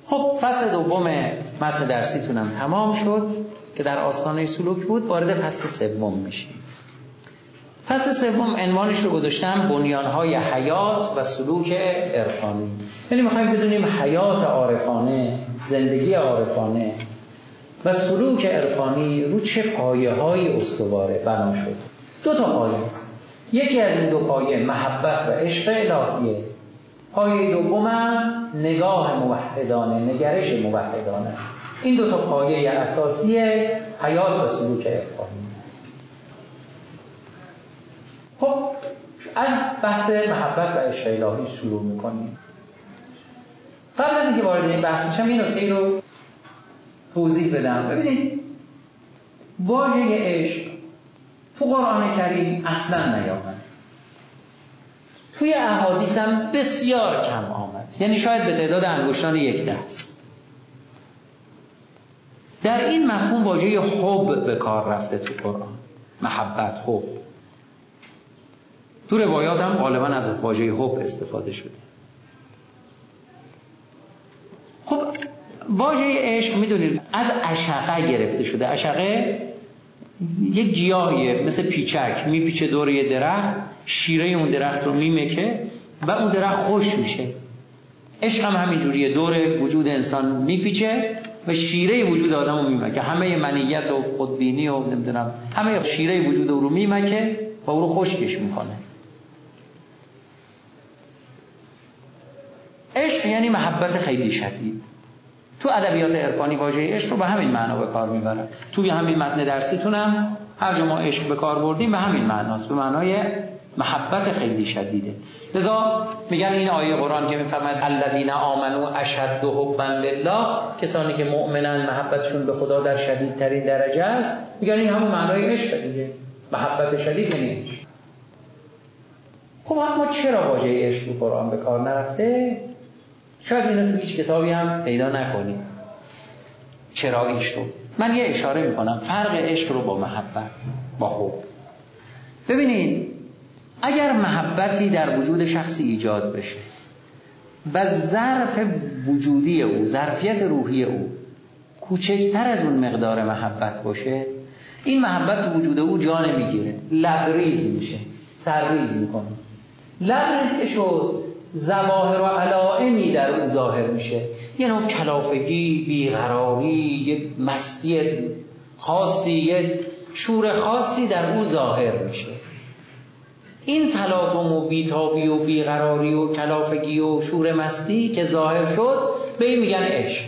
خب فصل دوم متن درسیتونم تمام شد که در آستانه سلوک بود. وارد فصل سوم میشیم. فصل سوم عنوانش رو گذاشتم بنیان‌های حیات و سلوک عرفانی. یعنی می‌خوایم بدونیم حیات عارفانه، زندگی عارفانه و سلوک عرفانی رو چه پایه‌های استواره بنا شده. 2 تا پایه است. یکی از این 2 پایه محبت و عشق الهیه. پایه دومم نگاه موحدانه، نگرش موحدانه است. این 2 تا پایه اساسی حیات و سلوک عرفانی. خب از بحث محبت و عشق الهی شروع می‌کنیم. قبل از اینکه وارد این بحث بشم این نکته رو توضیح بدم. ببینید واژه عشق تو قرآن کریم اصلا نیامد. توی احادیث هم بسیار کم آمد. یعنی شاید به تعداد انگشتان 1 دست. در این مفهوم واژه حب به کار رفته تو قرآن. محبت، حب. تو روایات هم غالبا از واژه حب استفاده شده. خب واژه عشق میدونید از عشقه گرفته شده. عشقه یک گیاهیه مثل پیچک، میپیچه دور یه درخت، شیره اون درخت رو میمکه و اون درخت خوش میشه. عشق هم همینجوریه، دور وجود انسان میپیچه و شیره وجود آدم رو میمکه. همه منیت و خودبینی و نمیدونم همه شیره وجود رو میمکه و او رو خشکش میکنه. عشق یعنی محبت خیلی شدید. تو ادبیات عرفانی واژه عشق رو به همین معنا به کار میبرن. توی همین متن درسیتونم هر جا ما عشق به کار بردیم به همین معناست، به معنای محبت خیلی شدیده. لذا میگن این آیه قرآن که میفرماید الذین آمنوا اشد حبا لله، کسانی که مؤمنن محبتشون به خدا در شدیدترین درجه است، میگن این همون معنای عشق دیگه. محبت شدید یعنی. خب اما چرا واژه عشق تو قرآن به کار نرفته؟ شاید اینو تو هیچ کتابی هم پیدا نکنید چرا ایش رو. من یه اشاره میکنم فرق عشق رو با محبت، با حب. ببینید اگر محبتی در وجود شخصی ایجاد بشه و ظرف وجودی او، ظرفیت روحی او کوچکتر از اون مقدار محبت باشه، این محبت تو وجود او جا نمیگیره، لبریز میشه، سرریز میکنه. لبریز که شد ظواهر و علائمی در او ظاهر میشه. یه نوع کلافگی، بیقراری، یه مستی خاصی، یه شور خاصی در او ظاهر میشه. این تلاطم و بیتابی و بیقراری و کلافگی و شور مستی که ظاهر شد به این میگن عشق.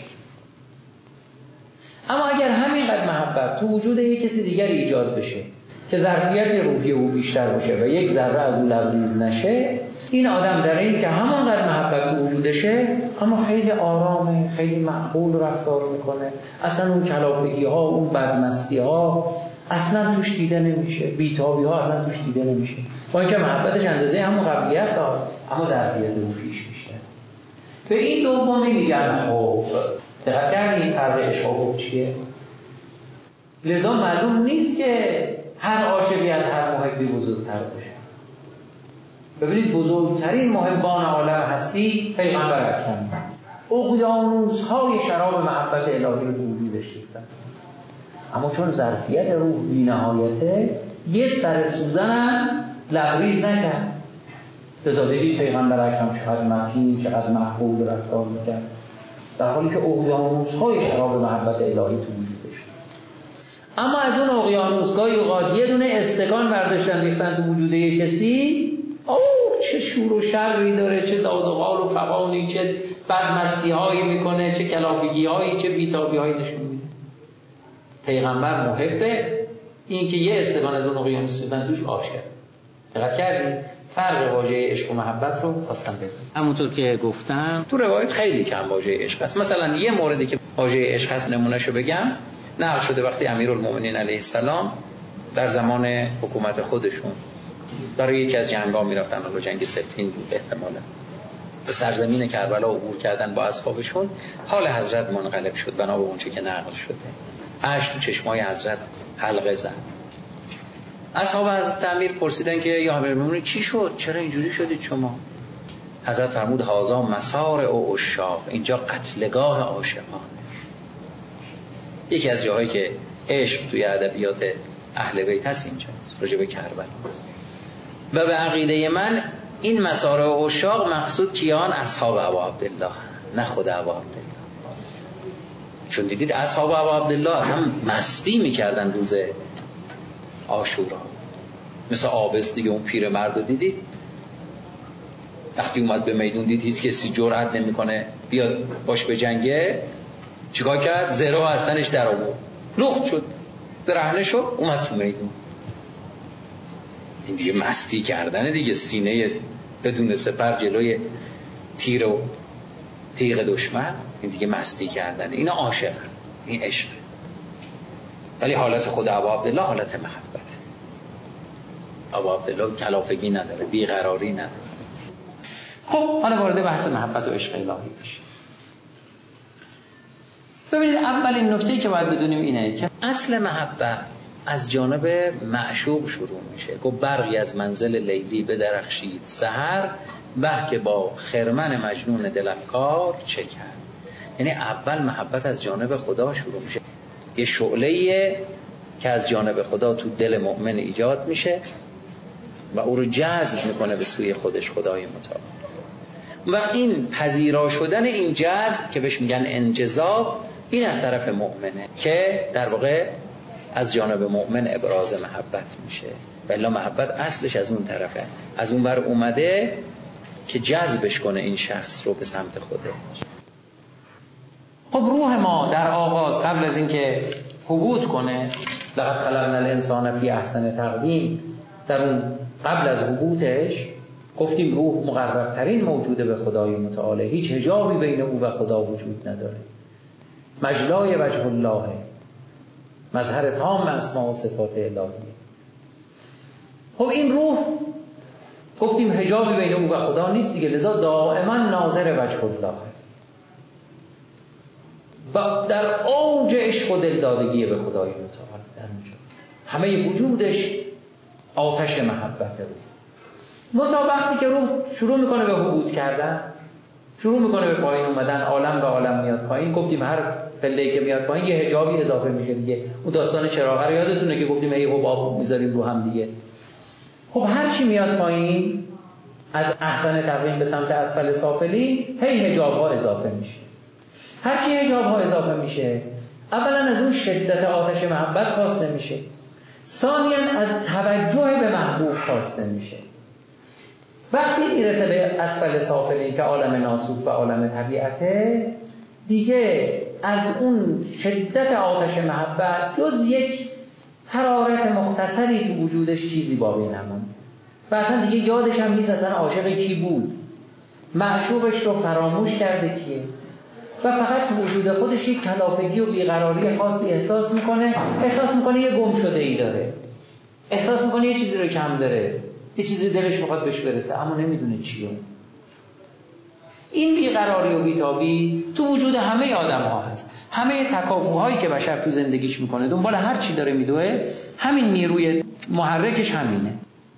اما اگر همینقدر محبت تو وجود یک کسی دیگر ایجاد بشه که ظرفیت روحی او بیشتر باشه و یک ذره از او لبریز نشه، این آدم در این که همانقدر محبت تو وجودشه اما خیلی آرامه، خیلی معقول رفتار میکنه، اصلا اون کلافگی ها، اون بدمستی ها اصلا توش دیده نمیشه، بیتابی ها اصلا توش دیده نمیشه، با اینکه محبتش اندازه همون قبلی هست اما ظرفیت روحیش بیشتر. به این دومی میگن حب. دقت کردین فرق عشق و حب چیه؟ لذا معلوم نیست که هر عاشقی از هر محبی بزرگتر باشه. ببینید بزرگترین محبان عالم هستی پیغمبر اکرم اقیانوس‌های شراب محبت الهی رو تو وجودش ریختن، اما چون ظرفیت روح بی‌نهایته یه سر سوزن هم لبریز نکرد. لذا دیدید پیغمبر اکرم چقدر متین، چقدر معقول رفتار میکرد، در حالی که اقیانوس‌های شراب محبت الهی تو وجودش. اما از اون اقیانوس‌های اوقات یه دونه استکان برداشتن ریختن تو وجود یک کسی، چه شور و شری داره، چه داد و قال و فغانی، چه بدمستی هایی میکنه، چه کلافگی هایی، چه بیتابی هایی نشون میده. پیغمبر محبه، این که یه استکان از اون اقیانوس ریختن توش عاشق. دقت کردید فرق واژه عشق و محبت رو خواستم بگم. همونطور که گفتم تو روایت خیلی کم واژه عشق هست. مثلا یه موردی که واژه عشق هست نمونهشو بگم، نقل شده وقتی امیرالمومنین علیه السلام در زمان حکومت خودشون برای یکی از جنگ‌ها میرفتن، حالا جنگ صفین بود احتمالاً، به سرزمین کربلا عبور کردن با اصحابشون، حال حضرت منقلب شد بنا به اونچه که نقل شده. اشک تو چشمای حضرت حلقه زد. اصحاب حضرت امیر پرسیدن که یا امیرالمومنین چی شد؟ چرا اینجوری شدید شما؟ حضرت فرمود هذا مسار او عشاق، اینجا قتلگاه عاشقان. یکی از جاهایی که عشق توی ادبیات اهل بیت هست اینجاست، راجع به کربلا. و به عقیده من این مسار او عشاق مقصود کیان؟ اصحاب ابا عبدالله، نه خود ابا عبدالله. چون دیدید اصحاب ابا عبدالله اصلا مستی میکردن روز عاشورا، مثل عابس دیگه، اون پیرمرد رو دیدید وقتی اومد به میدون دید هیچ کسی جرئت نمیکنه بیاد باش به جنگه، چیکار کرد؟ زرو از تنش در آورد، لخت شد، برهنه شد، اومد تو میدون. این دیگه مستی کردنه دیگه، سینه بدون سپر جلوی تیر و تیغ دشمن، این دیگه مستی کردنه. این عاشق، این عشق. ولی حالت خود ابا عبدالله حالت محبت. ابا عبدالله کلافگی نداره، بیقراری نداره. خب حالا وارد بحث محبت و عشق الهی بشیم. ببینید اولین نکته‌ای که باید بدونیم اینه که اصل محبت از جانب معشوق شروع میشه. گفت برقی از منزل لیلی بدرخشید سحر، به که با خرمن مجنون دلفکار چه کرد. یعنی اول محبت از جانب خدا شروع میشه، یه شعله‌ایه که از جانب خدا تو دل مؤمن ایجاد میشه و او رو جذب میکنه به سوی خودش، خدای متعال. و این پذیرا شدن این جذب که بهش میگن انجذاب، این از طرف مؤمنه که در واقع از جانب مؤمن ابراز محبت میشه. ولی محبت اصلش از اون طرفه، از اون ور اومده که جذبش کنه این شخص رو به سمت خودش. خب روح ما در آغاز قبل از اینکه هبوط کنه، لقد خلقنا الانسان فی احسن تقویم، در اون قبل از هبوطش گفتیم روح مقربترین موجوده به خدای متعال، هیچ حجابی بین او و خدا وجود نداره، مجلای وجه الله، مظهر تام اسماء و صفات الهیه. خب این روح گفتیم حجابی بین او و خدا نیست دیگه، لذا دائما ناظر وجه الله و در اوج عشق و دلدادگی به خدای متعال، در اونجا همه وجودش آتش محبت رو. تا وقتی که روح شروع میکنه به هبوط کردن، شروع میکنه به پایین اومدن، عالم به عالم میاد پایین. گفتیم هر پله‌ای که میاد پایین یه حجابی اضافه میشه دیگه. اون داستان چراغ رو یادتونه که گفتیم هی حباب میذاریم رو هم دیگه. خب هر چی میاد پایین از احسن تقویم به سمت اسفل سافلین، هی حجاب‌ها اضافه میشه. هر چی حجاب‌ها اضافه میشه، اولا از اون شدت آتش محبت خواسته میشه، ثانیاً از توجه به محبوب خواسته میشه. وقتی میرسه به اسفل سافلین که عالم ناسوت و عالم طبیعته، دیگه از اون شدت آتش محبت جز یک حرارت مختصری تو وجودش چیزی باقی نمونه و اصلا دیگه یادش هم نیست اصلا عاشق کی بود، معشوقش رو فراموش کرده کیه و فقط تو وجود خودش یک کلافگی و بیقراری خاصی احساس میکنه یه گم شده ای داره، احساس میکنه یه چیزی رو کم داره، یه چیزی دلش میخواد بهش برسه اما نمیدونه چیه. این بیقراری و بیتابی تو وجود همه آدم ها هست. همه تکاپوهایی که بشر تو زندگیش میکنه، دنبال هر چی داره میدوه، همین نیروی محرکش همینه.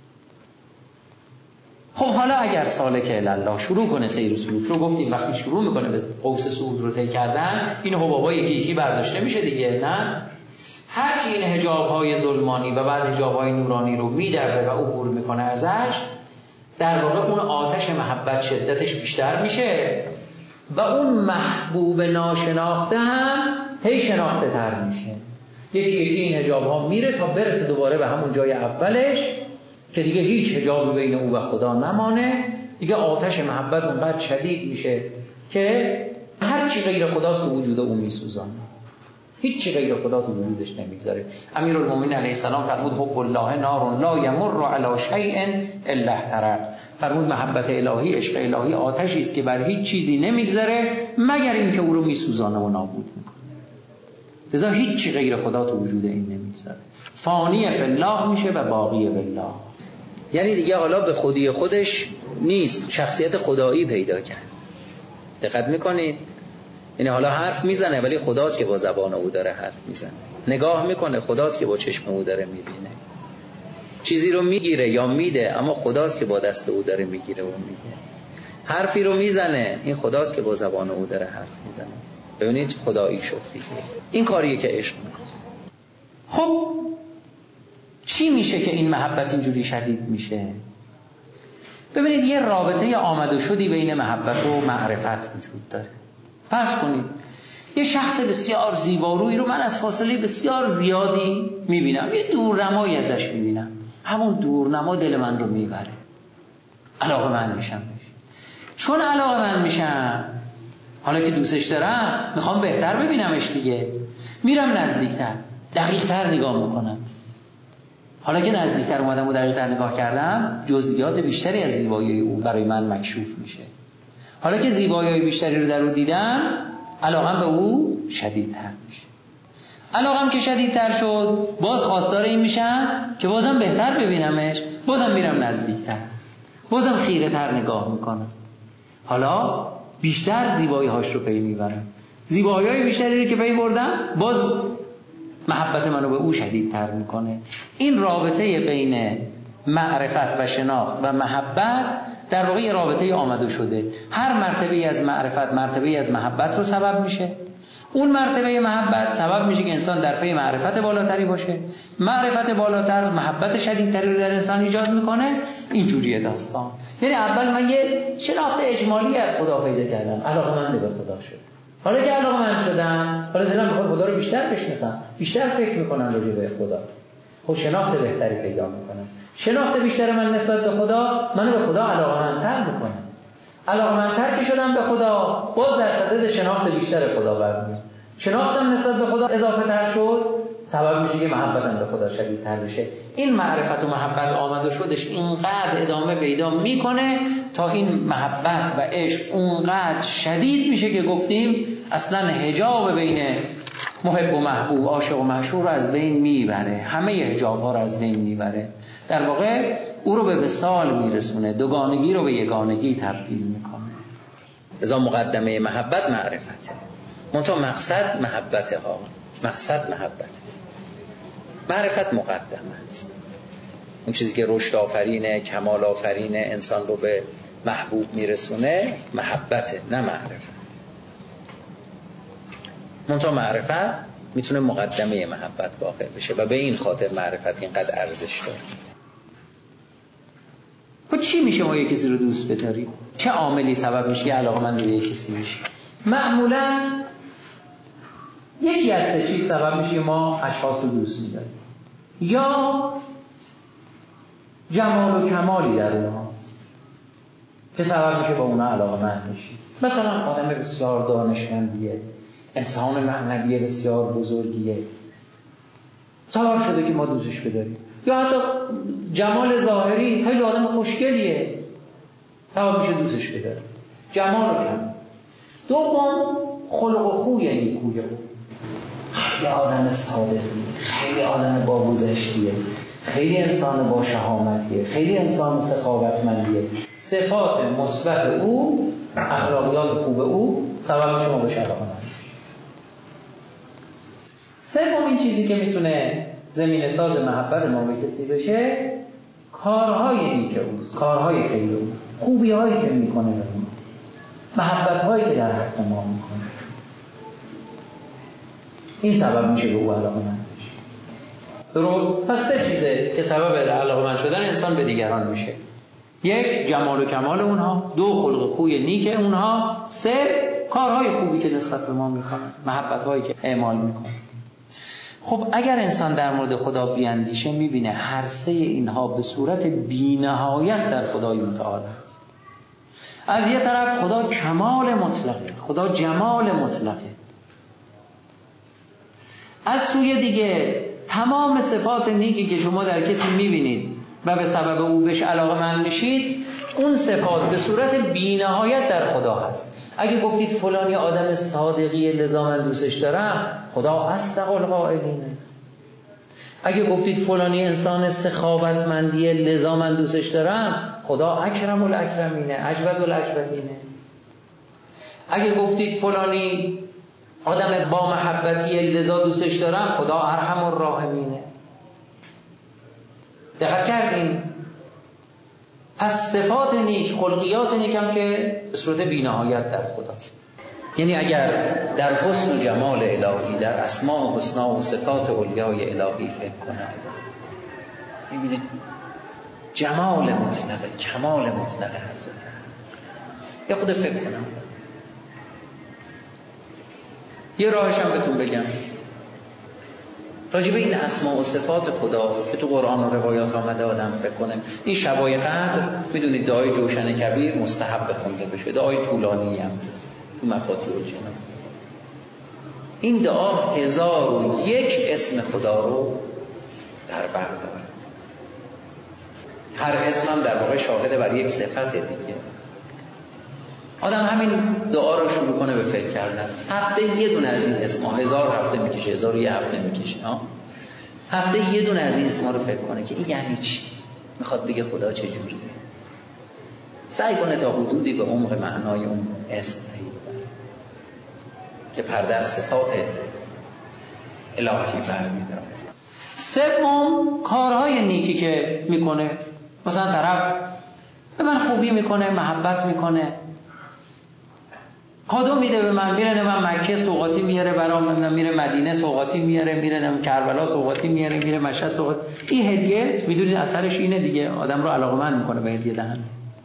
خب حالا اگر سالک الله شروع کنه سیر و سلوک رو، گفتیم وقتی شروع میکنه به قوس صعود رو طی کردن، این حبابا یکی یکی برداشته میشه دیگه، نه؟ هرچی این حجاب‌های ظلمانی و بعد حجاب‌های نورانی رو میدره و عبور میکنه ازش، در واقع اون آتش محبت شدتش بیشتر میشه و اون محبوب ناشناخته هم هی شناخته تر میشه. یکی یکی این حجاب‌ها میره تا برسه دوباره به همون جای اولش که دیگه هیچ حجابی بین او و خدا نمانه. دیگه آتش محبت اونقدر شدید میشه که هر چی غیر خداست تو وجود اون میسوزانه، هیچ چی غیر خدا تو وجودش نمیگذاره. امیرالمومنین علیه السلام فرمود حب الله نار لا یمر علی شیء الا احترق. فرمود محبت الهی، عشق الهی آتشی است که بر هیچ چیزی نمیگذره مگر اینکه او رو میسوزانه و نابود میکنه. لذا هیچ چی غیر خدا تو وجود این نمیگذره. فانی بالله میشه و باقی بالله، یعنی دیگه حالا به خودی خودش نیست، شخصیت خدایی پیدا کرد. دقت میکنید؟ یعنی حالا حرف میزنه ولی خداست که با زبان او داره حرف میزنه، نگاه میکنه خداست که با چشم او داره میبینه، چیزی رو میگیره یا میده اما خداست که با دست او داره میگیره و میده. حرفی رو میزنه، این خداست که با زبان او داره حرف میزنه. ببینید خدایی شد دیگه. این کاریه که عشق میکنه. خب چی میشه که این محبت اینجوری شدید میشه؟ ببینید یه رابطه آمد و شدی بین محبت و معرفت وجود داره. فرض کنید یه شخص بسیار زیبارویی رو من از فاصله بسیار زیادی میبینم، یه دورنمایی ازش میبینم، همون دورنما دل من رو میبره، علاقه من میشم. چون علاقه من میشم، حالا که دوستش دارم میخوام بهتر ببینمش دیگه، میرم نزدیکتر، دقیقتر نگاه میکنم. حالا که نزدیکتر اومدم و دقیقتر نگاه کردم، جزئیات بیشتری از زیبایی او برای من مکشوف میشه. حالا که زیبایی بیشتری رو در او دیدم، علاقم به او شدیدتر میشه. علاقم که شدیدتر شد، باز خواستار این میشم که بازم بهتر ببینمش، بازم میرم نزدیکتر، بازم خیره تر نگاه میکنم. حالا بیشتر زیبایی هاش رو پی میبرم. زیبایی های بیشتری رو که پی بردم، باز محبت منو به او شدیدتر میکنه. این رابطه بین معرفت و شناخت و محبت در واقع رابطه آمده شده. هر مرتبه از معرفت مرتبه از محبت رو سبب میشه. اون مرتبه محبت سبب میشه که انسان در پی معرفت بالاتری باشه. معرفت بالاتر محبت شدیدتری رو در انسان ایجاد میکنه. اینجوریه داستان. یعنی اول من یه شناخت اجمالی از خدا پیدا کردم، علاقه‌مند به خدا شدم. حالا که علاقه‌مند شدم، حالا دلم میخواد خدا رو بیشتر بشناسم، بیشتر فکر میکنم راجع به خدا. خب شناخت بهتری پیدا میکنم. شناخت بیشتر من نسبت به خدا منو به خدا علاقه‌مندتر میکنه. علاقه‌مندتر که شدم به خدا، باز در صدد شناخت بیشتر خدا برمیاد. شناختم نسبت به خدا اضافه تر شد، سبب میشه که محبتم به خدا شدیدتر بشه. این معرفت و محبت آمد و شدش اینقدر ادامه پیدا میکنه تا این محبت و عشق اونقدر شدید میشه که گفتیم اصلا حجاب بین محب و محبوب، عاشق و معشوق رو از بین میبره، همه حجاب ها رو از بین میبره. در واقع او رو به وصال میرسونه، دوگانگی رو به یگانگی تبدیل میکنه. لذا مقدمه محبت معرفته، منتها مقصد محبته ها. مقصد محبته، معرفت مقدمه است. اون چیزی که رشد آفرینه، کمال آفرینه، انسان رو به محبوب میرسونه محبته، نه معرفت. منتها معرفت میتونه مقدمه محبت واقع بشه و به این خاطر معرفت اینقدر ارزش داره. خب چی میشه ما یک کسی رو دوست بداریم؟ چه عاملی سبب میشه که علاقه‌مند به یک کسی میشه؟ معمولاً یکی از سه چیز سبب میشه ما اشخاص رو دوست می‌داریم. یا جمال و کمالی در اونهاست که سبب میشه با اونها علاقه‌مند بشیم. مثلا آدم بسیار دانشمندیه، انسان معنوی بسیار بزرگیه، سبب شده که ما دوستش بداریم. یا حتی جمال ظاهری، خیلی آدم خوشگلیه، سبب میشه دوستش بداریم. جمال و کمال. دوم خلق و خوی نیکوی او، خیلی آدم صادقی، خیلی آدم با گذشتیه، خیلی انسان با شهامتیه، خیلی انسان سخاوتمندیه. صفات مثبت او، اخلاقیات خوب او سبب شما به علاقه‌مند بشید. سومین چیزی که میتونه زمینه ساز محبت ما به کسی بشه، کارهای نیک او، کارهای خیر او، خوبی‌هایی که میکنه به ما، محبت‌هایی که در حق ما میکنه. این سبب میشه به او علاقه‌مند بشه. درست؟ پس سه چیزه که سبب علاقه‌مند شدن انسان به دیگران میشه. یک، جمال و کمال اونها. دو، خلق خوی نیک اونها. سه، کارهای خوبی که نسبت به ما میکنن، محبت‌هایی که اعمال میکنن. خب اگر انسان در مورد خدا بیاندیشه میبینه هر سه اینها به صورت بی‌نهایت در خدای متعال است. از یه طرف خدا کمال مطلقه، خدا جمال مطلقه. از سوی دیگه تمام صفات نیکی که شما در کسی میبینید و به سبب او بهش علاقه‌مند میشید، اون صفات به صورت بی‌نهایت در خدا هست. اگه گفتید فلانی آدم صادقیه لذا من دوستش دارم، خدا اصدق القائلینه. اگه گفتید فلانی انسان سخاوتمندیه لذا من دوستش دارم، خدا اکرم الاکرمینه، اجود الاجودینه. اگه گفتید فلانی آدم با محبتیه لذا دوستش دارم، خدا ارحم الراحمینه. دقت کردین؟ پس صفات نیک، خلقیات نیک هم که به صورت بی‌نهایت در خداست. یعنی اگر در حسن و جمال الهی، در اسماء و حسنا و صفات اولیای الهی فکر کنم، می‌بینید جمال مطلق، کمال مطلق حضرت. یا خود فکر کنم یه راهش هم بهتون بگم راجب این اسماء و صفات خدا که تو قرآن و روایات آمده آدم فکر کنه. این شبای قدر میدونید دعای جوشن کبیر مستحب خونده بشه، دعای طولانی هم هست تو مفاتیح الجنان. این دعا 1001 اسم خدا رو در بر داره. هر اسم هم در واقع شاهد بر یک صفت دیگه. آدم همین دعا رو شروع کنه به فکر کردن. هفته یه دونه از این اسم‌ها، 1000 هفته میکشه، 1001 هفته میکشه. هفته یه دونه از این اسم‌ها رو فکر کنه که این یعنی چی؟ میخواد بگه خدا چه جوریه. سعی کنه تا حدودی به عمق معنای اون اسم پی ببره که پرده از صفات الهی برمی‌داره. سوم، کارهای نیکی که میکنه. مثلا طرف به من خوبی میکنه، محبت میکنه، کادو میده به من، میره من مکه سوغاتی میاره برام، میره مدینه سوغاتی میاره، میره کربلا سوغاتی میاره، میره مشهد سوغاتی. این هدیه است. میدونید اثرش اینه دیگه، آدم رو علاقه‌مند میکنه به هدیه دهن.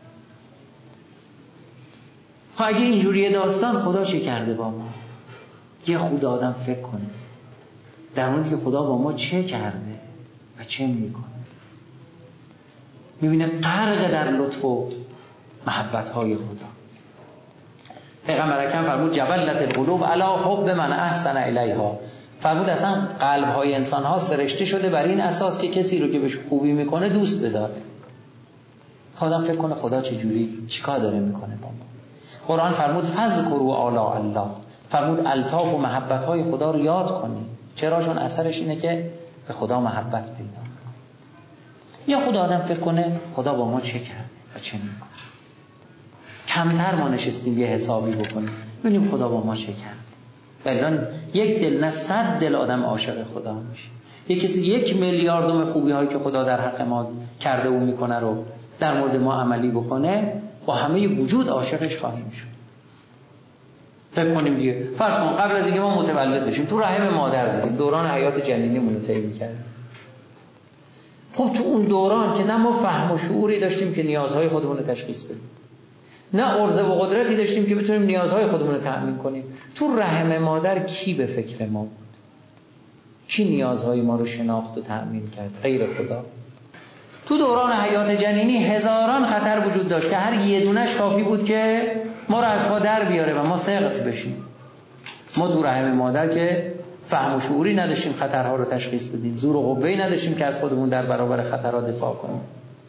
خب اگه اینجوریه داستان، خدا چه کرده با ما؟ یه خدا آدم فکر کنه در موردی که خدا با ما چه کرده و چه میکنه. میبینه غرق در لطف و محبت‌های خدا. پیغمبر اکرم فرمود جبلت القلوب علی حب من احسن الیها. فرمود اصلا قلب‌های انسان‌ها سرشته شده بر این اساس که کسی رو که بهش خوبی میکنه دوست بداره. آدم فکر کنه خدا چه جوری چیکار داره میکنه با ما. قرآن فرمود فذکروا آلاء الله. فرمود الطاف و محبت‌های خدا رو یاد کنید. چرا؟ چون اثرش اینه که به خدا محبت پیدا می‌کنه. یا خدا آدم فکر کنه خدا با ما چه کرده و چه میکنه. کمتر ما نشستیم یه حسابی بکنیم ببینیم خدا با ما چه کرد. الان یک دل نه 100 دل آدم عاشق خدا میشه. یک کسی 1 میلیاردم خوبی هایی که خدا در حق ما کرده و میکنه رو در مورد ما عملی بکنه، با همه وجود عاشقش خواهیم شد. فکر کنیم دیگه، فرض کن قبل از اینکه ما متولد بشیم تو رحم مادر بودیم، دوران حیات جنینیمون رو طی می‌کردیم. خب تو اون دوران که نه ما فهم و شعوری داشتیم که نیازهای خودمون رو تشخیص بدیم، نه عرضه و قدرتی داشتیم که بتونیم نیازهای خودمون رو تأمین کنیم. تو رحم مادر کی به فکر ما بود؟ کی نیازهای ما رو شناخت و تأمین کرد غیر خدا؟ تو دوران حیات جنینی هزاران خطر وجود داشت که هر یه دونش کافی بود که ما رو از پا در بیاره و ما سقط بشیم. ما تو رحم مادر که فهم و شعوری نداشتیم خطرها رو تشخیص بدیم، زور و قوه‌ای نداشتیم که از خودمون در برابر خطرها دفاع کنیم.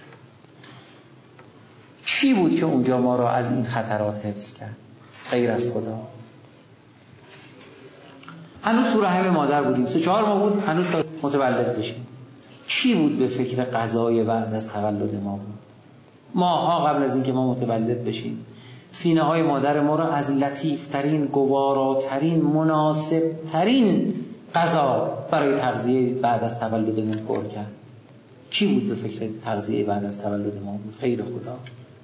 چی بود که اونجا ما را از این خطرات حفظ کرد غیر از خدا؟ هنوز تو رحم مادر بودیم، 3-4 ماه بود هنوز تا متولد بشیم. چی بود به فکر قضای بعد از تولد ما بود؟ ماها قبل از اینکه ما متولد بشیم سینه های مادر ما را از لطیفترین، گواراترین، مناسبترین غذا برای تغذیه بعد از تولدمون پر کرد. چی بود به فکر تغذیه بعد از تولد ما بود غیر خدا؟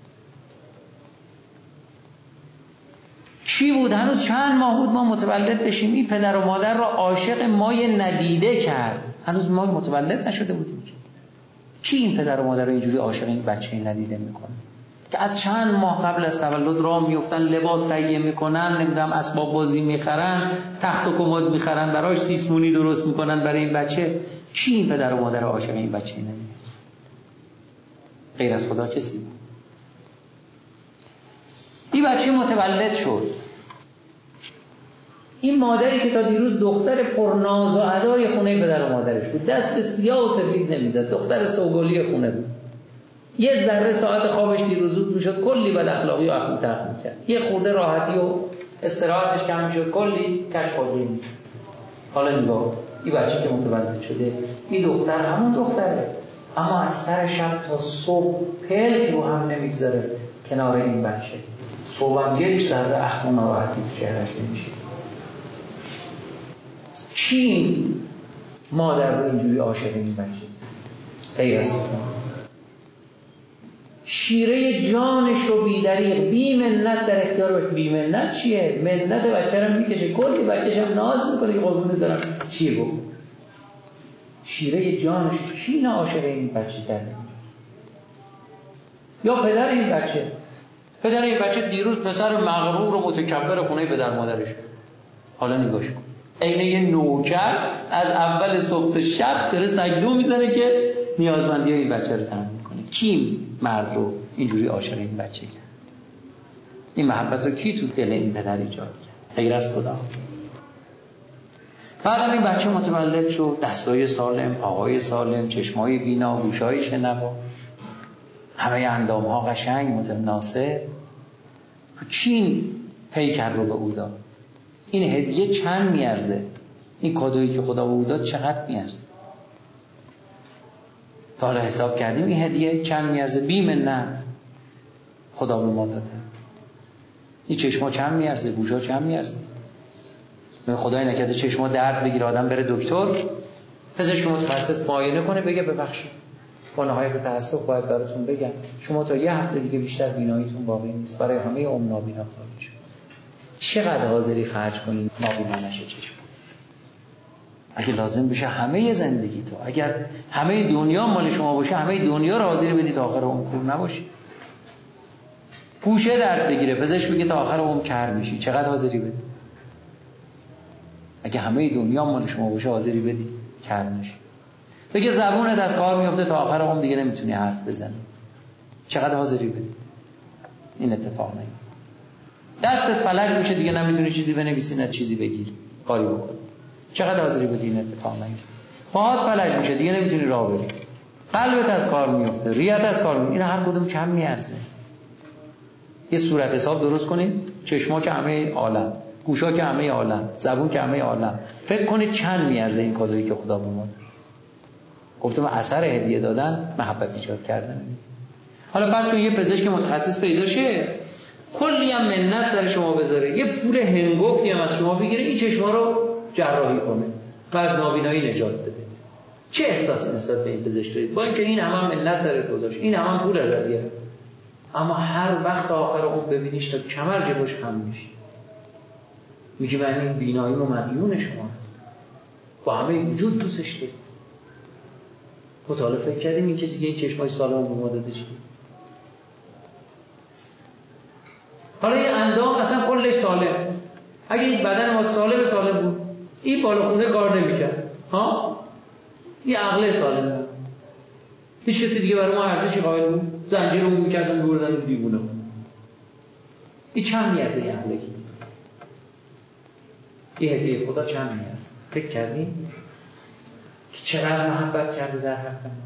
چی بود؟ هنوز چند ماه بود ما متولد بشیم، این پدر و مادر را عاشق مای ندیده کرد. هنوز ما متولد نشده بودیم. چی این پدر و مادر رو اینجوری عاشق این بچه ندیده میکنه که از چند ماه قبل از تولد راه میفتن، لباس تهیه میکنن، نمیدونم اسباب بازی میخرن، تخت و کمد میخرن، براش سیسمونی درست میکنن برای این بچه؟ چی این پدر و مادر رو عاشق این بچه ندیده غیر از خدا؟ کسی؟ این بچه متولد شد. این مادری که تا دیروز دختر پرناز و ادای خونه پدر و مادرش بود، دست سیاه و سفید نمیزد، دختر سوگلی خونه بود، یه ذره ساعت خوابش دیروز زود میشد کلی بد اخلاقی و اخم تخم میکرد، یه خورده راحتی و استراحتش کم میشد کلی کشف خودی میکرد. حالا نگاه این بچه که متولد شده، این دختر همون دختره، اما از سر شب تا صبح پلک رو هم نمیگذاره کنار این بچه. صبح یک ذره اخم و ناراحتی تو چهرش نمیشه. چی مادر رو اینجوری عاشق این بچه غیر از خدا؟ شیره جانش رو بی‌دریغ بی منت در اختیار باشه. بی منت چیه؟ منت بچه رو میکشه، کلی بچه‌ش هم ناز میکنه که قربونت دارم چی گفت. شیره جانش چی عاشق این بچه کرده؟ یا پدر این بچه. پدر این بچه دیروز پسر مغرور و متکبر خونه پدر مادرش، حالا نگاش کن عین یه نوکر از اول صبح تا شب داره سگدو میزنه که نیازمندی این بچه رو تامین کنه. کی مرد رو اینجوری عاشق این بچه کرد؟ این محبت رو کی تو دل این پدر ایجاد کرد غیر از خدا؟ بعدم این بچه متولد شد، دستای سالم، پاهای سالم، چشمای بینا، گوشای شنوا، همه اندامها قشنگ متناسب. کی این پیکر رو به او داد؟ این هدیه چند میارزه؟ این کادویی که خدا به او داد چقدر میارزه؟ تا حالا حساب کردیم این هدیه چند میارزه؟ بی منت خدا به ما داده. این چشما چند میارزه؟ گوشا چند میارزه؟ خدای نکرده چشما درد بگیره آدم بره دکتر، پزشک متخصص معاینه کنه بگه ببخشید با نهایت تأسف باید براتون بگم شما تا یه هفته دیگه بیشتر بیناییتون باقی نیست، برای همه عمر نابینا خواهید شد. چقدر حاضری خرج کنید نابینا نشه چشم؟ اگه لازم بشه همه زندگی تو، اگر همه دنیا مال شما باشه همه دنیا رو حاضری بدید تا آخر عمر کور نباشی. گوشه درد بگیره پزشک بگه تا آخر عمر کر میشی، چقدر حاضری بدی؟ اگه همه دنیا مال شما باشه حاضری بدی کر نشی. بگه زبونت از کار میفته تا آخر عمر دیگه نمیتونی حرف بزنی، چقدر حاضری بدی؟ این اتفاق نمیفته. دستت فلج میشه دیگه نمیتونی چیزی بنویسی نه چیزی بگیری کاری بکنی، چقدر حاضری بدی؟ این اتفاق نمیفته. پاهات فلج میشه دیگه نمیتونی راه بری، قلبت از کار میفته، ریت از کار میفته. این هر کدوم چند میارزه؟ یه صورت حساب درست کنید. چشما که همه عالم، گوشا که همه عالم، زبون که همه عالم. فکر کنید چند میارزه این کادویی که خدا به ما داد. گفتم اثر هدیه دادن محبت ایجاد کردن. حالا فرض کن یه پزشک متخصص پیدا شه، کلی هم منت سر شما بذاره، یه پول هنگفتی هم از شما بگیره این چشما رو جراحی کنه و از نابینایی نجات بده. چه احساسی نسبت به این پزشک دارید؟ با اینکه این هم منت سرت گذاشت، این هم پول ازت گرفت، اما هر وقت آخر اون ببینیش تا کمر جلوش خم میشی، میگه من این بینایی و مدیون شما هست، با همه وجود دوستش دارید. مطالعه فکر کردیم این کسی که این چشمای سالم به ما داده چیه؟ حالا این اندام اصلا کلش سالم، اگه این بدن ما سالم بود این بالا خونه کار نمی‌کرد ها، این عقل سالم بود، هیچ کسی دیگه برای ما ارزشی قائل بود، زنجیرمون می‌کردن می‌بردن دیوونه. این چند میارزه این عقلی؟ این هدیه خدا چند میارزه؟ فکر کردیم که چقدر محبت کرده در حق ما.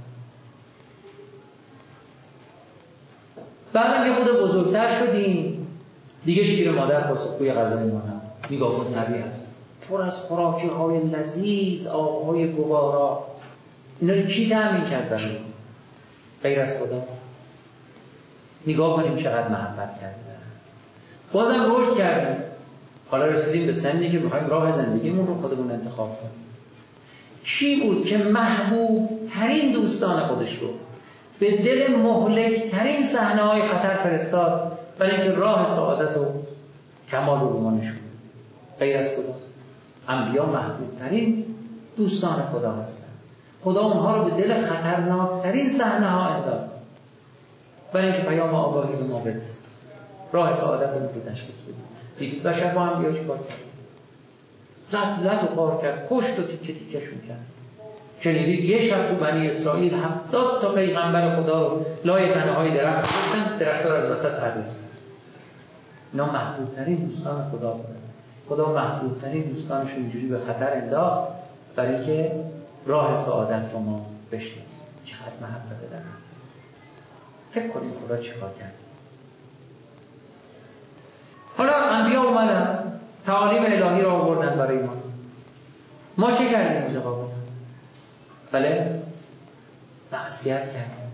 بعدم که خود بزرگتر شدیم دیگه شیر مادر پاسخگوی غذای ما هم نگاه کن طبیعت پر از خوراکی های لذیذ، آبهای گوارا، اینا رو کی تامین کرد برای ما غیر از خدا؟ نگاه کنیم چقدر محبت کرده. بازم رشد کردیم، حالا رسیدیم به سنی که میخوایم راه زندگیمون رو خودمون انتخاب کنیم. کی بود که محبوب ترین دوستان خودش رو به دل مهلک ترین صحنه های خطر فرستاد برای اینکه راه سعادت و کمال رو به ما نشون بده غیر از خدا؟ انبیا محبوب ترین دوستان خدا هستند. خدا اونها رو به دل خطرناک ترین صحنه ها انداخت برای اینکه پیام آگاهی به ما برسه، راه سعادت رو تشخیص بده. دیدید بشر با انبیا چیکار کرد؟ زد و پار کرد، کشت و تیکه تیکه‌شون کرد. شنیدید یه شب تو بنی اسرائیل 70 تا پیغمبر خدا رو لای تنهایی درخت گذاشتن، درخت‌ها از وسط پرید. اینا محبوب ترین دوستان خدا بودن. خدا محبوب ترین دوستانش اینجوری به خطر انداخت برای اینکه راه سعادت رو ما بشناسیم. چقدر محبت داره. فکر کنید خدا چیکار کرد. حالا انبیا اومدن تعالیم الهی رو آوردن برای ما چه کردیم موسی بابا؟ بله معصیت کردیم،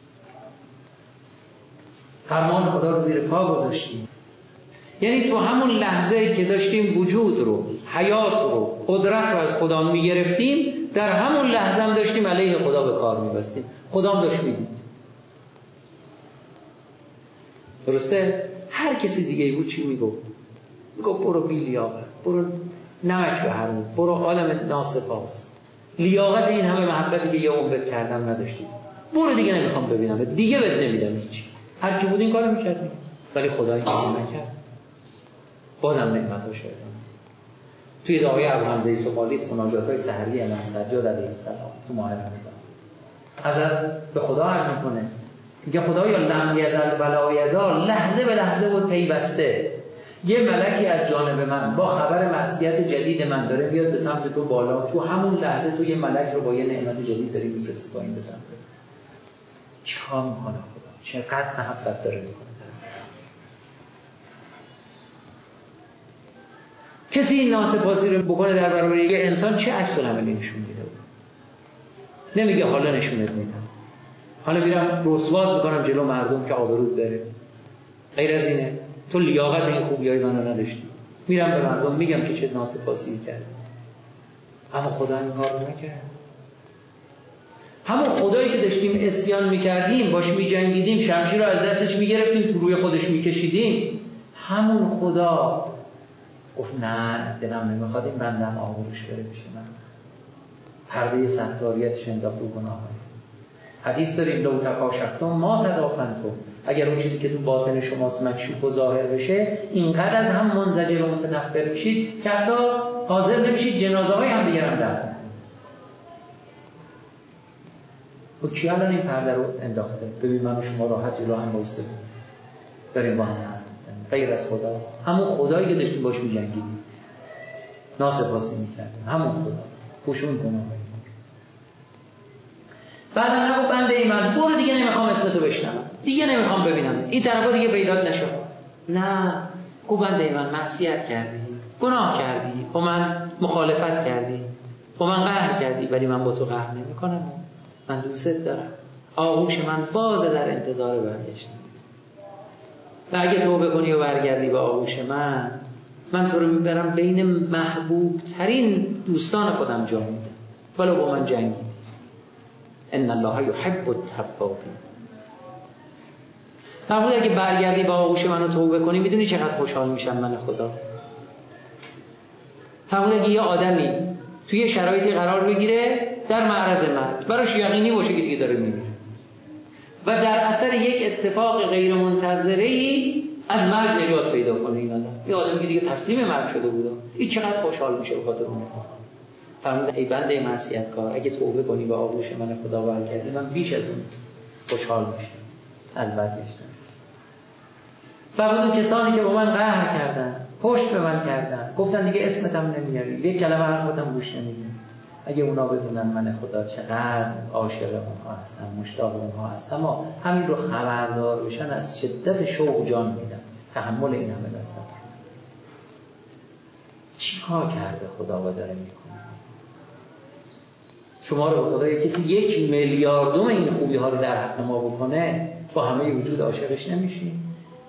فرمان خدا رو زیر پا گذاشتیم. یعنی تو همون لحظه که داشتیم وجود رو، حیات رو، قدرت رو از خدا میگرفتیم، در همون لحظه هم داشتیم علیه خدا به کار میبستیم. خدا هم داشت میدید. درسته؟ هر کسی دیگه ای بود چی میگفت؟ میگفت برو بی لیاقت، برو نمک بهرون، برو عالم ناسپاس. لیاقت این همه محبتی که یه عمرت کردم نداشتی، برو دیگه نمیخوام ببینم، دیگه بهت نمیدم هیچ. هر کی بود این کارو میکرد، ولی خدا این کارو نکرد. بازم نعمت‌ها شاید. توی دعای ابو حمزه سفالی مناجات‌های سحری امام سجاد علیه السلام تو ماه رمضان حضرت به خدا عرض میکنه، میگه خدایا لم یزل ولا یزال، لحظه به لحظه بود پیوسته یه ملکی از جانب من با خبر معصیت جدید من داره بیاد به سمت تو بالا، تو همون لحظه تو یه ملک رو با یه نعمت جدید داری میفرستی پایین به سمت. چیکار میکنه خدا؟ چقدر محبت داره میکنه. کسی این ناسپاسی رو بکنه در برابر یه انسان چه عکس العملی نشون میده؟ نمیگه حالا نشونت میدم، حالا میرم رسوات میکنم جلو مردم که آبرود بره. غیر از اینه؟ تو لیاقت این خوبیای منو نداشتی، میرم به مردم میگم که چه ناسپاسی کردی. اما خدا این کار رو نکرد. همون خدایی که داشتیم عصیان میکردیم، باش میجنگیدیم، شمشیر رو از دستش میگرفتیم، تو روی خودش میکشیدیم، همون خدا گفت نه دلم نمیخواد این بندم آغوش بره بشه من. پرده ستاریتش انداخت رو گناه. حدیث داریم لو تکاشفتم ما تدافنتم، اگر اون چیزی که تو باطن شماست مکشوف و ظاهر بشه، اینقدر از هم منزجر و متنفر میشید که حتی حاضر نمیشید جنازه های هم دیگرم دفن. و کی الان این پرده رو انداخته؟ ببین من و شما راحت جلو هم بایسته داریم با هم غیر از خدا، همون خدایی که داشتیم باش می‌جنگیدیم، ناسپاسی می‌کردیم، همون خدا پوشون کنه. بعدم نگو بنده ایمان برو دیگه نمیخوام اسمتو بشنوم، دیگه نمیخوام ببینم، این طرفا دیگه پیدات نشو. نه، گو بنده ایمان معصیت کردی، گناه کردی، با من مخالفت کردی، با من قهر کردی، ولی من با تو قهر نمی‌کنم، من دوستت دارم، آغوش من باز در انتظار برگشتن. و اگه توبه کنی و برگردی به آغوش من تو رو میبرم بین محبوب ترین دوستان خودم جا میدم، ولو با من جنگی. ان الله یحب التوابین. فرمود اگه برگردی به آغوش من و توبه کنی، میدونی چقدر خوشحال میشم من خدا. فرمود اگه یه آدمی توی شرایطی قرار بگیره در معرض مرگ، براش یقینی باشه که دیگه داره میمیره و در اثر یک اتفاق غیر منتظره‌ای از مرگ نجات پیدا کنه، این آدم، یه آدمی که دیگه تسلیم مرگ شده بود، این چقدر خوشحال میشه به خاطر اون. فرمود ای بنده معصیتکار، اگه توبه کنی به آغوش من خدا برگردی، من بیش از اون خوشحال میشم از برگشتن. فرمود کسانی که با من قهر کردن، پشت به من کردن، گفتن دیگه اسمتم نمیاری، یک کلمه حرفتم گوش نمیدی، اگه اونا بدونن من خدا چقدر عاشق اونها هستم، مشتاق اونها هستم، اما همین رو خبردار بشن، از شدت شوق جان میدن، تحمل این همه دستم. چی کار کرده خدا و داره میکنه؟ شما رو به خدا کسی 1 میلیاردم این خوبی ها رو در حق ما بکنه، با همه وجود عاشقش نمیشین؟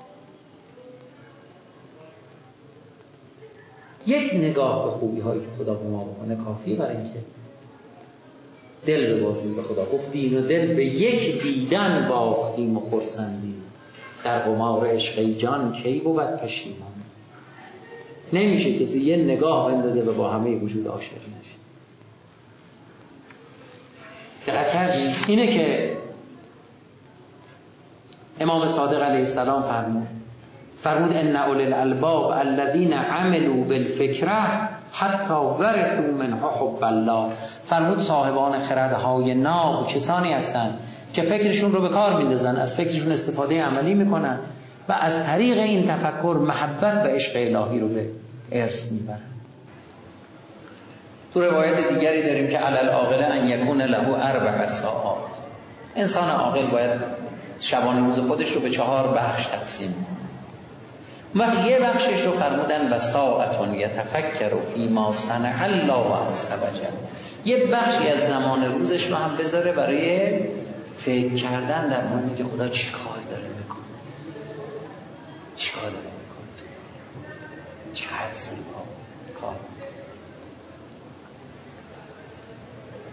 یک نگاه به خوبی هایی که خدا به ما بکنه کافیه برای اینکه دل ببازیم به خدا. گفت دین و دل به یک دیدن باختیم و خرسندیم، در قمار عشق جان کی بود پشیمان. نمیشه کسی یه نگاه بندازه و با همه وجود عاشق نشه. دقت کردیم؟ اینه که امام صادق علیه السلام فرمود ان اولی الالباب الذین عملوا بالفکره حتی ورثوا منه حب الله. فرمود صاحبان خردهای ناب کسانی هستند که فکرشون رو به کار میندازن، از فکرشون استفاده عملی میکنن و از طریق این تفکر محبت و عشق الهی رو به ارث میبرن. تو روایت دیگری داریم که علی العاقل ان یکون له 4 ساعات. انسان عاقل باید شبانه روز خودش رو به 4 بخش تقسیم کنه. یه بخشش رو فرمودن و ساعتون یتفکر فی ما صنع الله عز وجل، یه بخشی از زمان روزش رو هم بذاره برای فکر کردن در مورد که خدا چی کار داره میکنه، چی کار داره میکنه، چقدر زیبا کار.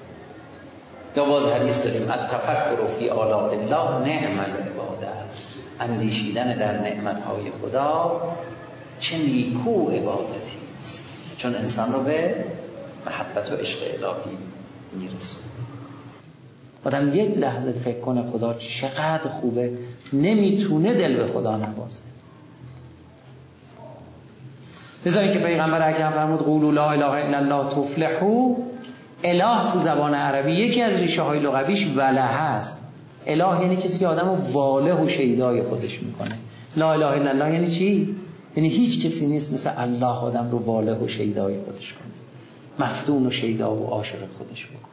یا باز حدیث داریم التفکر فی آلاء الله نعم العباده. اندیشیدن در نعمتهای خدا چه نیکو عبادتی است، چون انسان رو به محبت و عشق الهی میرسونه. آدم یک لحظه فکر کنه خدا چقدر خوبه، نمیتونه دل به خدا نبازه. لذا اینکه پیغمبر اکرم فرمود قولوا لا اله الا الله تفلحوا، اله تو زبان عربی یکی از ریشه های لغویش وله هست. اله یعنی کسی که آدمو واله و شیدای خودش میکنه. لا اله الا الله یعنی چی؟ یعنی هیچ کسی نیست مثل الله آدم رو واله و شیدای خودش کنه، مفتون و شیدا و عاشق خودش بکنه.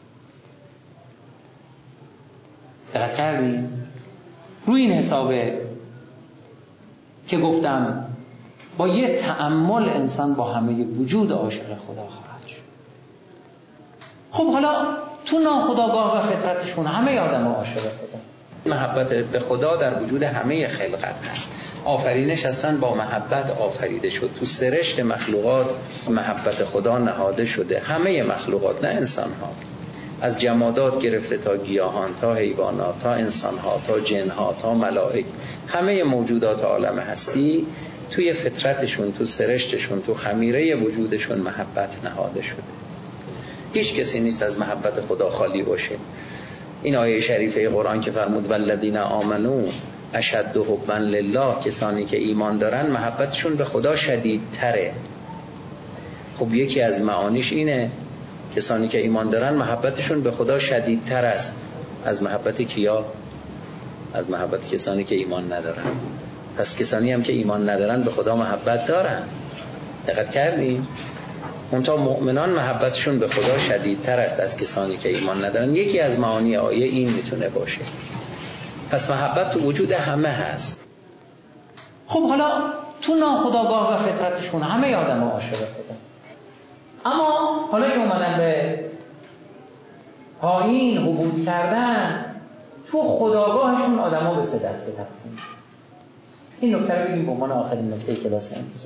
دقت کردیم؟ روی این حسابه که گفتم با یه تأمل انسان با همه وجود عاشق خدا خواهد شد. خب حالا تو ناخودآگاه و فطرتشون همه آدم عاشق خدا. محبت به خدا در وجود همه خلقت هست. آفرینش اصلا با محبت آفریده شد. تو سرشت مخلوقات محبت خدا نهاده شده. همه مخلوقات، نه انسان ها، از جمادات گرفته تا گیاهان، تا حیوانات، تا انسان ها، تا جن ها، تا ملائک، همه موجودات عالم هستی توی فطرتشون، تو سرشتشون، تو خمیره وجودشون محبت نهاده شده. هیچ کسی نیست از محبت خدا خالی باشه. این آیه شریفه قرآن که فرمود والذین آمنو اشد حبا لله، کسانی که ایمان دارن محبتشون به خدا شدیدتره. خب یکی از معانیش اینه، کسانی که ایمان دارن محبتشون به خدا شدیدتر است از محبت کیا؟ از محبت کسانی که ایمان ندارن. پس کسانی هم که ایمان ندارن به خدا محبت دارن. دقت کردیم؟ اونتا مؤمنان محبتشون به خدا شدیدتر است از کسانی که ایمان ندارن. یکی از معانی آیه این میتونه باشه. پس محبت تو وجود همه هست. خب حالا تو ناخودآگاه و فطرتشون همه آدم عاشق خدا. اما حالا که اومدن به پایین حبود کردن، تو خودآگاهشون آدم ها به 3 دسته تقسیم شد. این نکته رو بگیم به عنوان آخرین نکته کلاس امروز.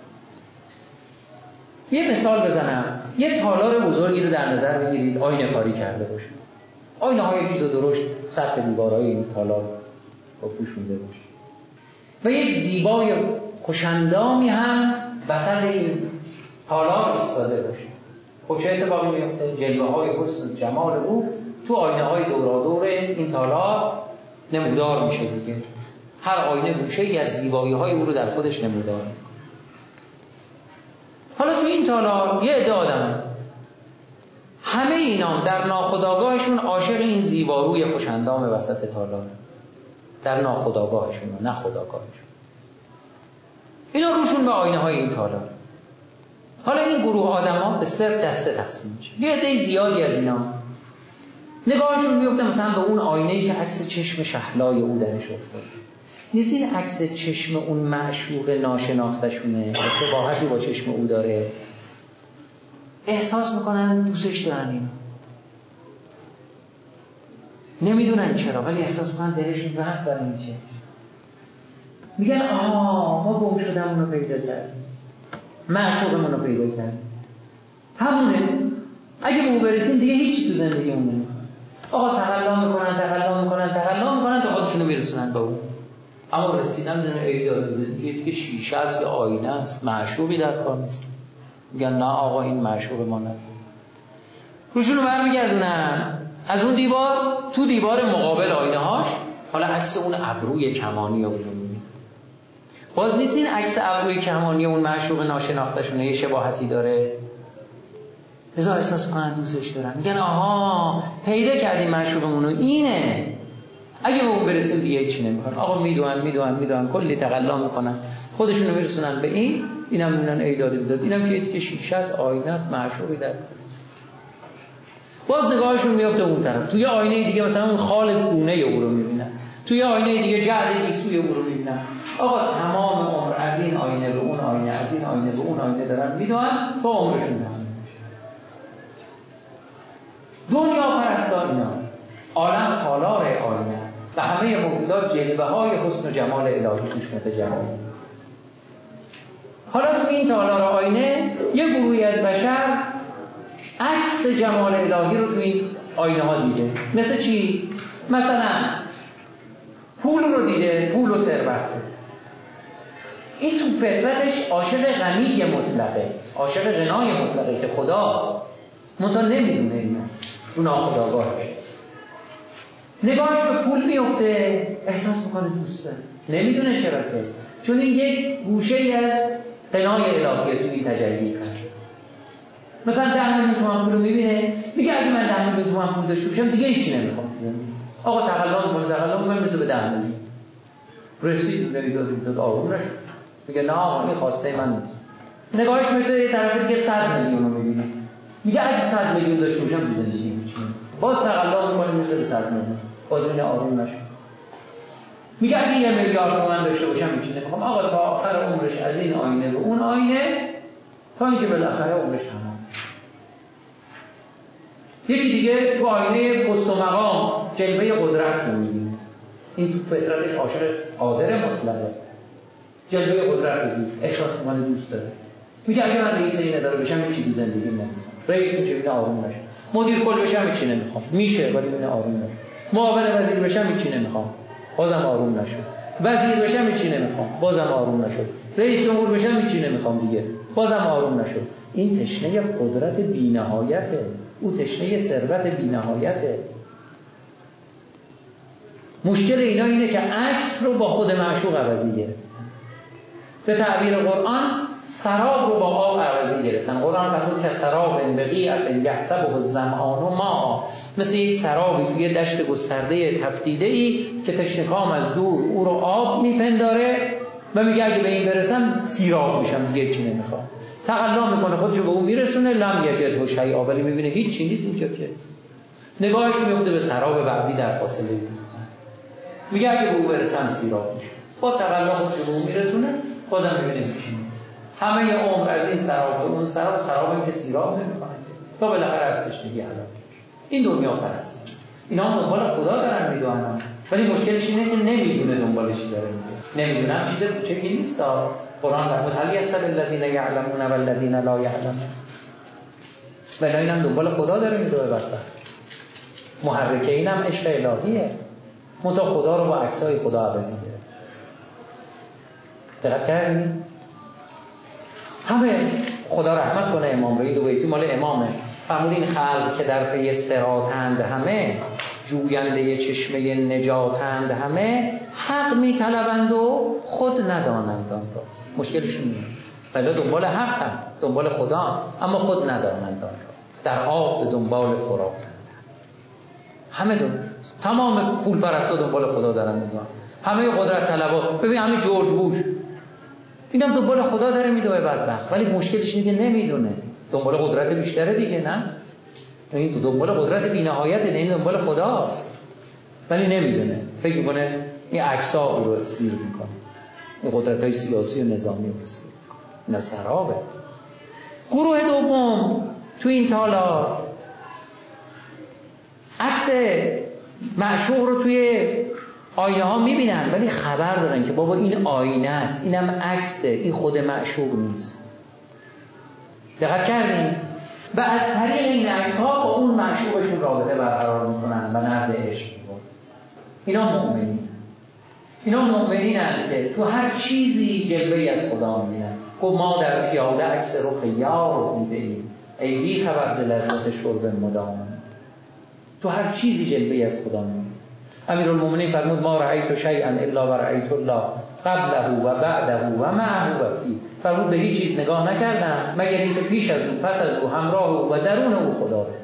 یه مثال بزنم. یه تالار بزرگی رو در نظر بگیرید، آینه کاری کرده باشه. آینه های ریز و درشت سطح دیوارهای این تالار با پوشونده باشه و یک زیبای خوشندامی هم وسط این تالار ایستاده باشه. خب چه اتفاقی میفته؟ جلوه های حسن و جمال او تو آینه های دورادور این تالار نمودار میشه دیگه. هر آینه گوشه ای از زیبایی های او رو در خودش نمودار. حالا تو این تالار یه عده آدم، همه اینا در ناخودآگاهشون عاشق این زیباروی خوشندام وسط تالار، در ناخودآگاهشون و نه خودآگاهشون. اینا روشون به آینه های این تالار. حالا این گروه آدما به 3 دسته تقسیم میشه. یه عده زیادی از اینا نگاهشون میفته مثلا به اون آینه‌ای که عکس چشم شهلای او درش افتاده. نیست این عکس چشم اون معشوق ناشناختشونه، شباهتی با چشم او داره، احساس میکنن دوستش دارن اینو، نمیدونن چرا ولی احساس میکنن دلشون رفت برای این چشم. میگن ما گم شدمون رو پیدا کردیم، معشوقمون رو پیدا کردیم، همونه، اگه به او برسیم دیگه هیچ تو زندگیمون نمیخواد. آقا تقلا میکنن تا خودشونو میرسونن به اون. اما رسیدن ایداد دیگه که شیشه است یا آینه است، معشوقی در کار نیست. میگن نه آقا این معشوق ما نه. روشونو برمیگردونن از اون دیوار، تو دیوار مقابل آینه هاش حالا عکس اون ابروی کمانی اون رو میبینن. باز نیست این عکس ابروی کمانی اون معشوق ناشناخته‌شونه یه شباهتی داره، لذا احساس میکنن دوستش دارن. میگن پیدا کردیم معشوقمونو، اینه، اگه به اون برسیم دیگه هیچی نمیخوان. آقا میدونن کلی تقلا میکنن، خودشونو میرسونن به این، اینم میبینن ایداد بیداد، اینم که یه شیشه است، آینه است، معشوقی در کارست. باز نگاهشون میفته اون طرف، توی آینه دیگه مثلا اون خال کونه او رو میبینن، توی آینه دیگه جعد عیسوی او رو میبینن. آقا تمام عمر از این آینه به اون آینه، از این آینه به اون آینه دارن میدونن تا عمرشون تمام بشه. دنیا پرستا اینا، عالم تالار آینه است و همه موجودات جلوه های حسن و جمال الهی توش متجلی. حالا تو این تالار آینه یه گروهی از بشر عکس جمال الهی رو تو این آینه ها دیده. مثل چی؟ مثلا پول رو دیده، پول و ثروت. این تو فطرتش عاشق غنی مطلقه، عاشق غنای مطلقه که خداست، منتها نمیدونه اینو، تو ناخودآگاهش نگاهش به پول میفته، احساس میکنه دوست داره، نمیدونه چرا که، چون این یک گوشه ای از غنای الهی توی تجلی کرده. مثلا 10 میلیون تومان پول رو میبینه، میگه اگه من 10 میلیون تومان پول داشته باشم دیگه هیچی نمیخوام. آقا تقلا میکنه مثل به 10 میلیون رسید، داد آروم نشد، میگه نه آقا این خواسته من نیست. نگاهش میفته یه طرف دیگه 100 میلیون رو میبینه، میگه اگه 100 میلیون داشته باشم تو زندگی هیچی نمیخوام. باز تقلا میکنه مثل به 100 میلیون، باز این آروم نشد. میگه اگه 1 میلیارد تومان داشته باشم هیچی نمیخوام. آقا تا آخر عمرش از این آینه به اون آینه، تا اینکه بالاخره عمرش تمام. یکی دیگه تو آینه پست و مقام جلوه قدرت رو میبینه، این تو فطرتش عاشق قادر مطلقه، جلوه قدرت رو میبینه، احساس من دوست داره، میگه اگه من رئیس این اداره بشم هیچی تو زندگی نمیخوام. رئیس میشه ببینه آروم نشه، مدیر کل بشم هیچی نمیخوام، میشه ولی ببینه آروم نشه، معاون وزیر بشم هیچی نمیخوام، بازم آروم نشد، وزیر بشم هیچی نمیخوام، بازم آروم نشد، رئیس جمهور بشم هیچی نمیخوام دیگه، بازم آروم نشد. این تشنه قدرت بی‌نهایته، او تشنه ثروت بی‌نهایته. مشکل اینا اینه که عکس رو با خود معشوق عوضی گرفتن. به تعبیر قرآن سراب رو با آب عوضی گرفتن. قرآن فرمود که سراب بقیعت یحسبه الظمآن ماء، مثل یک سرابی توی دشت گسترده تفتیده‌ای که تشنه‌کام از دور او رو آب میپنداره و میگه اگه به این برسم سیراب میشم دیگه چی نمیخوام. تقلا میکنه خودشو به اون میرسونه، لم یجده شیئا، ولی میبینه هیچ چیزی نیست اینجا که. نگاهش میفته به سراب بعدی در فاصله، میگه اگه به اون برسم سیراب میشم، با تقلا خودشو به اون میرسونه، بازم میبینه هیچ چیزی نیست. همه عمر از این سراب تا اون سراب، سرابی که سیراب نمیکنه تا بالاخره از تشنگی هلاک میشه. این دنیا پرست، اینا هم دنبال خدا دارن میدونن، ولی مشکلش اینه که نمیدونه دنبال چی داره میده. نمیدونم چیز کوچکی نیست. قرآن فرمود هل یستوی الذین یعلمون والذین لا یعلمون، ولی اینم دنبال خدا داره میده. بدبخت محرکه اینم عشق الهیه، منتها خدا رو با عکسای خدا عوضی کرده. دقت کردین؟ همه خدا رحمت کنه امام رید و بیتی مال امامه، فرمود این خلق که در پی صراطند همه، جوینده چشمه نجاتند همه، حق میطلبند و خود ندانند آن را. مشکلشون اینه، ولی دنبال حق هم، دنبال خدا، اما خود ندانند آن را، در آب به دنبال خوراک. همه تمام پول پرستا دنبال خدا دارن میدونن، همه قدرت طلبا. ببین همین جورج بوش اینم دنبال خدا داره میدوه بدبخت، ولی مشکلش اینه که نمیدونه. دنبال قدرت بیشتره دیگه، نه این تو دنبال قدرت بی‌نهایته، این دنبال خداست ولی نمیدونه، فکر میکنه این عکس‌ها رو اسیر میکنه، این قدرت‌های سیاسی و نظامی رو اسیر میکنه. اینا سرابه. گروه دوم تو این تالار عکس معشوق رو توی آینه ها میبینن، ولی خبر دارن که بابا این آینه است، اینم عکسه، این خود معشوق نیست. دقت کردین؟ و از طریق این عکس ها با اون معشوقشون رابطه برقرار میکنن و نرد عشق میبازن. اینا مؤمنینن که تو هر چیزی جلوه‌ای از خدا میبینن. گفت ما در پیاده عکس رخ یار رو دیدیم، ای بی خبر ز لذت شرب مدام. تو هر چیزی جلوه‌ای از خدا میبینن. امیرالمومنین فرمود ما رأیت شیئا الا و رأیت الله قبله و بعده و معه و فیه. فرمود به هیچ چیز نگاه نکردم مگر اینکه پیش از او، پس از او، همراه او و درون او خدا رو.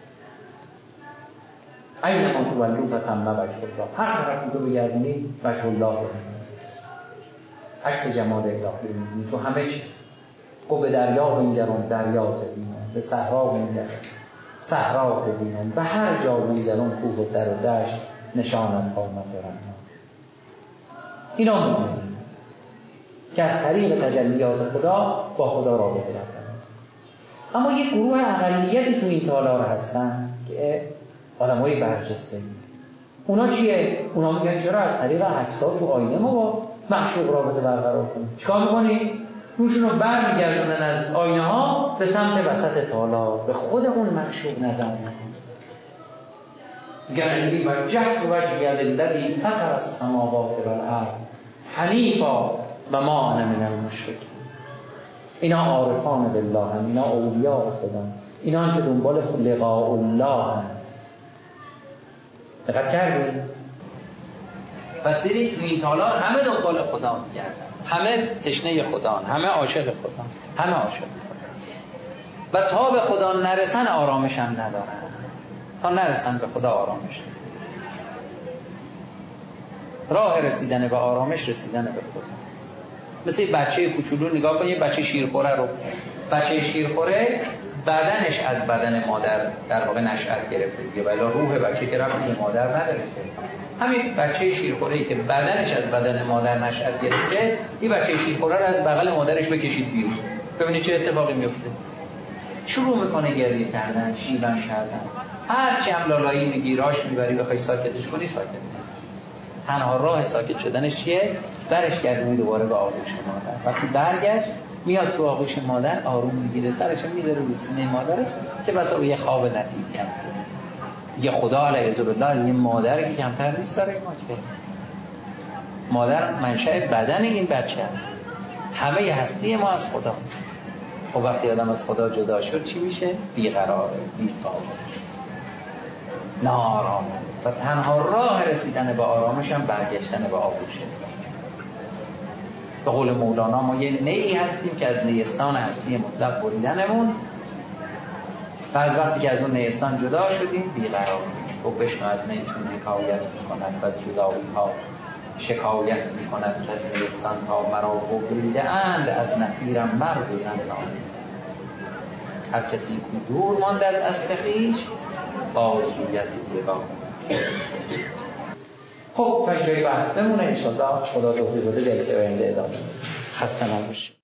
اینما تولوا فثم وجه الله، هر طرف رو بگردونی وجه الله رو می‌بینی، عکس جمال الهی رو می‌بینی تو همه چیز. او به دریا بنگران دریا ببینم، به صحرا بنگران صحرا ببینم، به هر جا بنگران کوه و در و دشت نشان از قامت رحمان. اینا مؤمنین که از طریق تجلیات خدا با خدا رابطه دارن. اما یک گروه اقلیتی تو این تالار هستن که آدمای برجسته. اونا چیه؟ اونا میگن چرا از طریق عکس‌ها تو آینه ما با معشوق رابطه برقرار کنیم؟ چیکار می‌کنی؟ روشون رو برمیگردونن از آینه ها به سمت وسط تالار، به خود اون معشوق نظر می‌کنن. گرنی و جهد وجهی للذی فطر السماوات والارض حنیفا و ما انا من المشرکین. اینا عارفان بالله هم، اینا اولیاء خدا، اینا که دنبال لقاء الله هم. دقت کردید؟ پس دیدید تو این تالار همه دنبال خدا میگردن، همه تشنه خدا، همه عاشق خدا، همه عاشق خدا. و تا به خدا نرسن آرامش هم ندارن. تا نرسن به خدا آرامش. راه رسیدن به آرامش رسیدن به خدا. مثل بچه کوچولو نگاه کن، یه بچه شیرخوره رو، بچه شیرخوره بدنش از بدن مادر در واقع نشأت گرفته دیگه، ولی روح بچه که ربطی به مادر نداره که. همین بچه شیرخوره‌ای که بدنش از بدن مادر نشأت گرفته، این بچه شیرخوره رو از بغل مادرش بکشید بیرون، ببینید چه اتفاقی میفته. شروع میکنه گریه کردن، شیون کردن. هر چی هم لالایی میگی، راش میبری بخوای ساکتش کنی، ساکت نمیشه. تنها راه ساکت شدنش چیه؟ برش گردونی دوباره به آغوش مادر. وقتی برگشت میاد تو آغوش مادر، آروم میگیره، سرش میذاره رو سینه مادرش، چه بسا یه خواب لطیفی هم یه خدا علیه بالله از این مادر که کمتر نیست برای ما که مادر منشأ بدن این بچه است. همه هستی ما از خدا است. خب وقتی آدم از خدا جدا شد چی میشه؟ بیقراره، بی‌فاقه، ناآرامه. و تنها راه رسیدن به آرامش هم برگشتن به آغوشه. به قول مولانا ما یه نیی هستیم که از نیستان هستی مطلق بریدنمون و از وقتی که از اون نیستان جدا شدیم بیقرار میشیم. و بشنو از نی چون حکایت میکند و از جدایی ها شکایت میکند که از نیستان تا مرا ببریده اند از نفیرم مرد و زن نامید. هر کسی که دور مانده از اصل خویش باز رویت روزگار. خب تا اینجای بحث بمونه، انشاءالله خدا توفیق بده جلسه آینده ادامه. خسته نباشید.